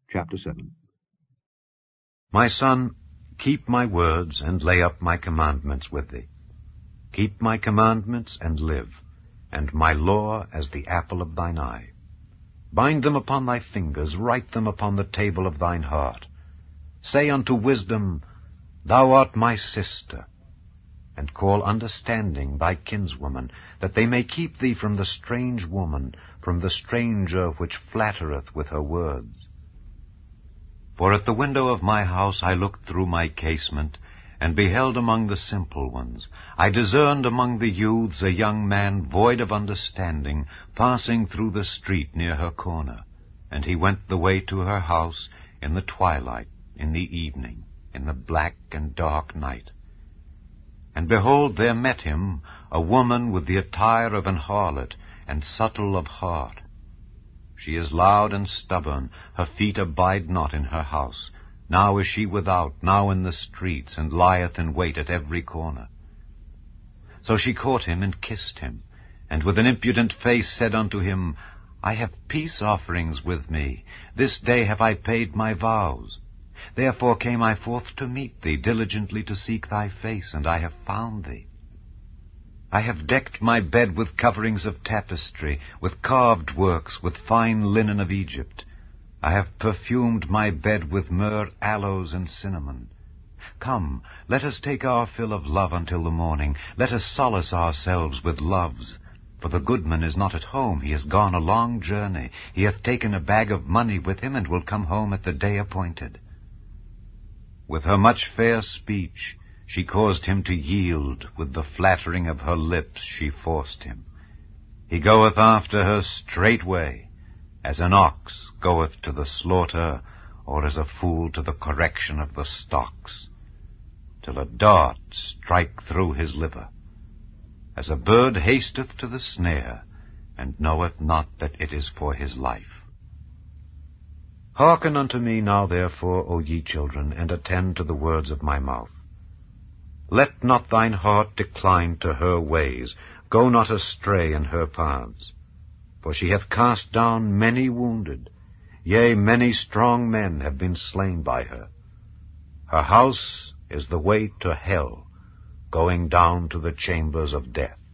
Chapter 7. My son, keep my words and lay up my commandments with thee. Keep my commandments and live, and my law as the apple of thine eye. Bind them upon thy fingers, write them upon the table of thine heart. Say unto wisdom, Thou art my sister, and call understanding thy kinswoman, that they may keep thee from the strange woman, from the stranger which flattereth with her words. For at the window of my house I looked through my casement, and beheld among the simple ones. I discerned among the youths a young man void of understanding, passing through the street near her corner. And he went the way to her house in the twilight, in the evening, in the black and dark night. And behold, there met him a woman with the attire of an harlot, and subtle of heart. She is loud and stubborn, her feet abide not in her house. Now is she without, now in the streets, and lieth in wait at every corner. So she caught him and kissed him, and with an impudent face said unto him, I have peace offerings with me, this day have I paid my vows. Therefore came I forth to meet thee, diligently to seek thy face, and I have found thee. I have decked my bed with coverings of tapestry, with carved works, with fine linen of Egypt. I have perfumed my bed with myrrh, aloes, and cinnamon. Come, let us take our fill of love until the morning. Let us solace ourselves with loves. For the goodman is not at home. He is gone a long journey. He hath taken a bag of money with him, and will come home at the day appointed. With her much fair speech she caused him to yield, with the flattering of her lips she forced him. He goeth after her straightway, as an ox goeth to the slaughter, or as a fool to the correction of the stocks, till a dart strike through his liver, as a bird hasteth to the snare, and knoweth not that it is for his life. Hearken unto me now therefore, O ye children, and attend to the words of my mouth. Let not thine heart decline to her ways, go not astray in her paths. For she hath cast down many wounded, yea, many strong men have been slain by her. Her house is the way to hell, going down to the chambers of death.